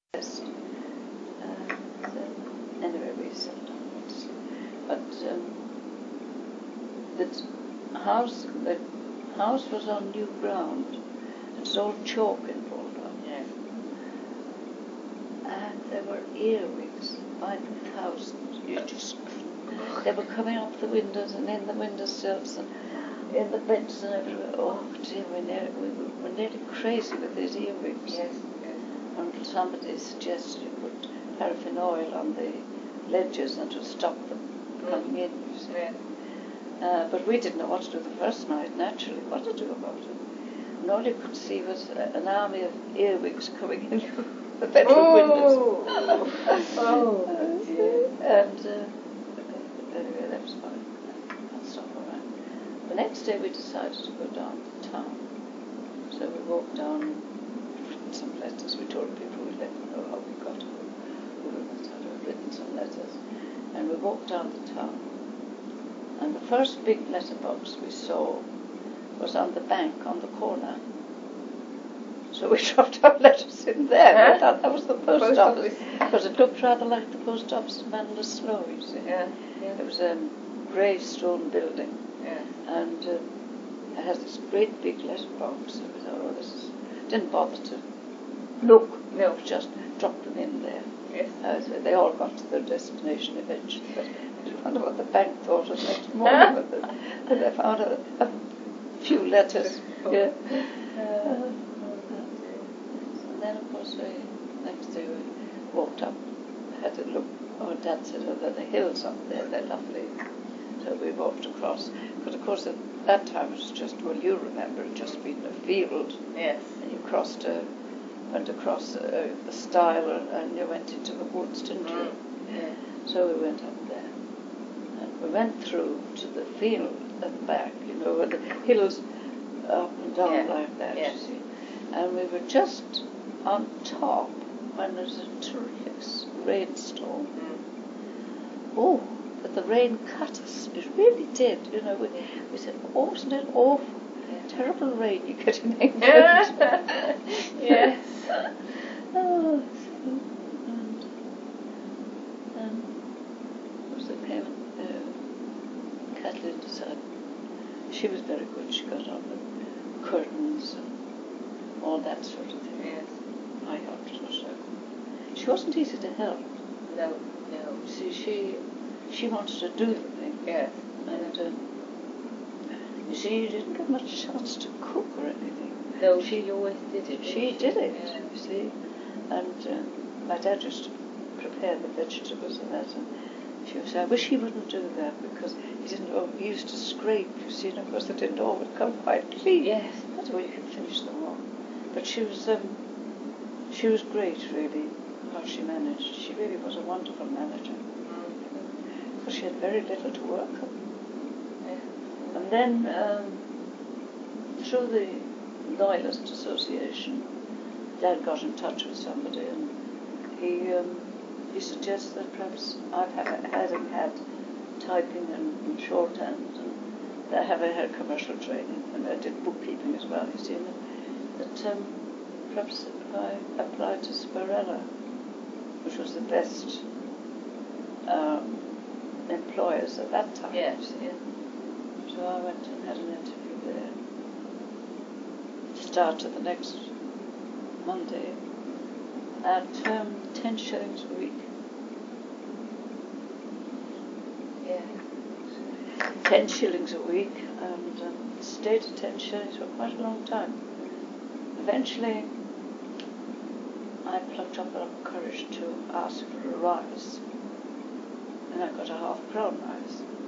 So anyway, we settled on Wednesday. But the house was on new ground. It was all chalk and rolled on. Yes. And there were earwigs by the thousands. They were coming up the windows and in the windowsills and in the beds and everywhere. Oh dear, we were nearly crazy with these earwigs. Yes, yes. Until somebody suggested you put paraffin oil on the ledges and to stop them coming in, you see. Yeah. But we didn't know what to do the first night, naturally, what to do about it. And all you could see was an army of earwigs coming in the bedroom windows. Oh, dear. And anyway, that was fine. That's not all right. The next day we decided to go down to town. So we walked down and written some letters. We told people we'd let them know how we got home. We'd written some letters. And we walked down the town. And the first big letterbox we saw was on the bank on the corner. So we dropped our letters in there. We thought that was the post office. Because it looked rather like the post office in Ballinasloe, you see. Yeah, yeah. It was a grey stone building. Yeah. And it had this great big letterbox. And we thought, didn't bother to look. No. We just dropped them in there. Yes. So they all got to their destination eventually. But I wonder what the bank thought of next morning when they found a few letters. Yeah. And then, of course, next day we walked up, had a look. Our dad said, there are the hills up there, they're lovely. So we walked across. But of course, at that time it was just, well, you remember, it just been a field. Yes. And you went across the stile and you went into the woods, didn't you? Yeah. So we went up there. And we went through to the field at the back, where the hills up and down like that, you see. And we were just on top when there was a terrific rainstorm. Oh, but the rain cut us. It really did. We said, oh, isn't it awful? Terrible rain you get in England. Yes. Oh, and of course there came Kathleen decided. She was very good. She got on with curtains and all that sort of thing. Yes. I helped her so. She wasn't easy to help. No. See, she wanted to do the thing. Yes. And you see, you didn't get much chance to cook or anything. No, she always did it. She did it, you see. And my dad used to prepare the vegetables and that. And she would say, I wish he wouldn't do that because he used to scrape, you see, and of course they didn't always come quite clean. Yes. That's the way you can finish them all. But she was great, really, how she managed. She really was a wonderful manager. Because she had very little to work on. Yeah. And then, through the Loyalist Association, Dad got in touch with somebody and he suggested that perhaps having had typing and shorthand and having had commercial training, and I did bookkeeping as well, you see, that perhaps if I applied to Sparella, which was the best employers at that time. Yes. Yeah. So I went and had an interview there. Started the next Monday at 10 shillings a week. Yeah. 10 shillings a week, and stayed at 10 shillings for quite a long time. Eventually, I plucked up enough courage to ask for a rise, and I got a half-crown rise.